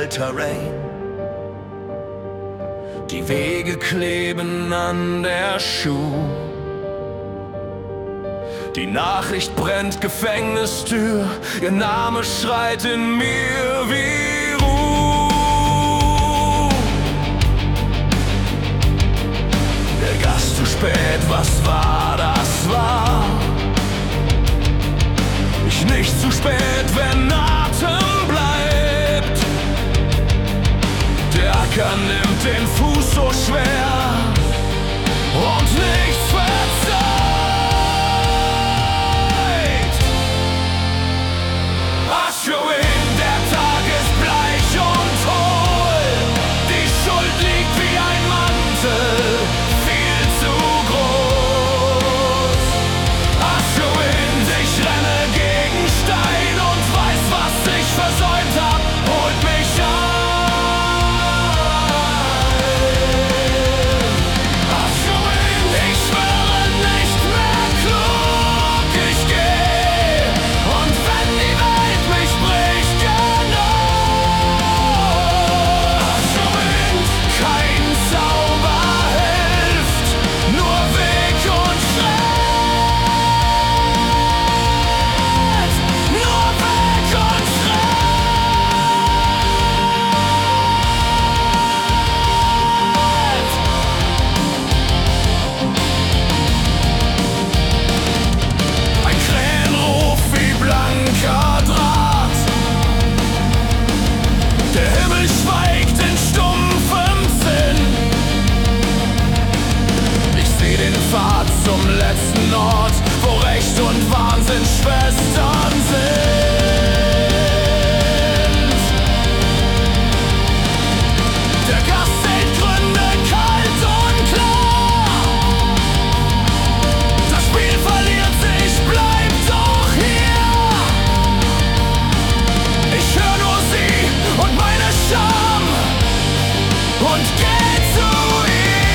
Terrain. Die Wege kleben an der Schuh. Die Nachricht brennt Gefängnistür, ihr Name schreit in mir wie Ruh. Der Gast zu spät, was war, das war. Ich nicht zu spät, wenn Atem bleibt. Der Acker nimmt den Fuß so schwer und nichts verzeiht. Aschewin, der Tag ist bleich und hohl. Die Schuld liegt wie ein Mantel, viel zu groß. Aschewin, ich renne gegen Stein und weiß, was ich versäumt hab, holt mich ein. Zum letzten Ort, wo Recht und Wahnsinn Schwestern sind. Der Gast sieht Gründe kalt und klar. Das Spiel verliert sich, bleibt doch hier. Ich hör nur sie und meine Scham und geh zu ihr.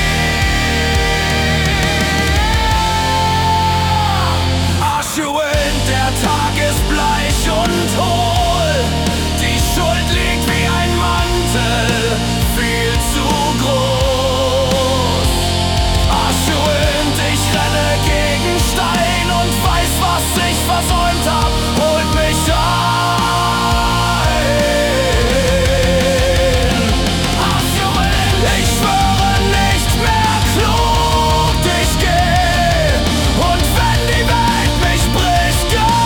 Der Tag ist bleich und hohl. Die Schuld liegt wie ein Mantel, viel zu groß. Aschewin, ich renne gegen Stein und weiß, was ich versäumt hab, holt mich ein. Aschewin, ich schwöre nicht mehr klug, ich geh. Und wenn die Welt mich bricht,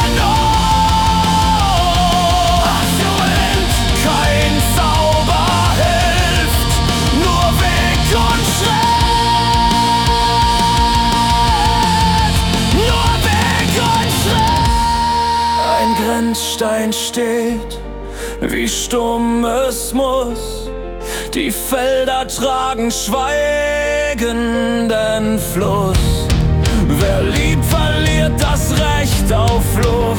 Grenzstein steht, wie stumm es muss. Die Felder tragen schweigenden Fluss. Wer liebt, verliert das Recht auf Flucht.